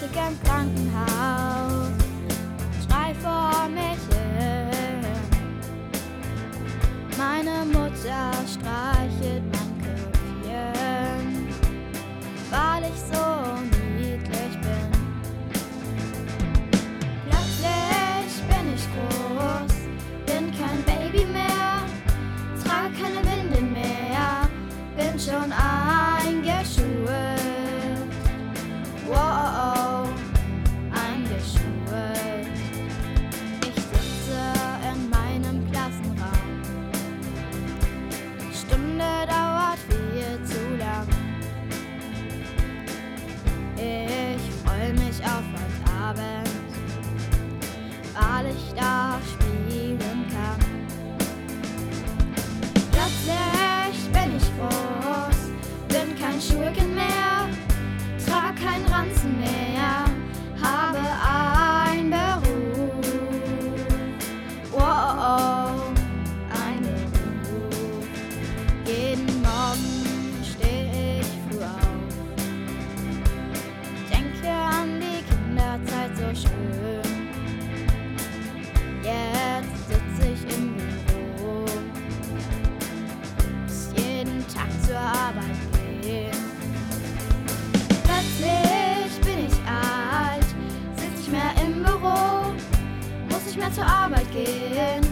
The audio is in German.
lieg im Krankenhaus, schrei vor mich hin. Meine Mutter streichelt mein Köpfchen, weil ich so niedlich bin. Plötzlich bin ich groß, bin kein Baby mehr, trage keine Windeln mehr, bin schon eingeschult. Wow, eingeschult. Ich sitze in meinem Klassenraum. Die Stunde dauert viel zu lang. Ich freue mich auf heute Abend, weil ich da spielen kann. Plötzlich bin ich groß, bin kein Schulkind mehr, trag kein Ranzen mehr, habe einen Beruf. Wow, ein Beruf. Jeden Morgen steh ich früh auf, denke an die Kinderzeit so schön. Jetzt sitz ich im Büro, muss jeden Tag zur Arbeit gehen. Plötzlich bin ich alt, sitz nicht mehr im Büro, muss nicht mehr zur Arbeit gehen.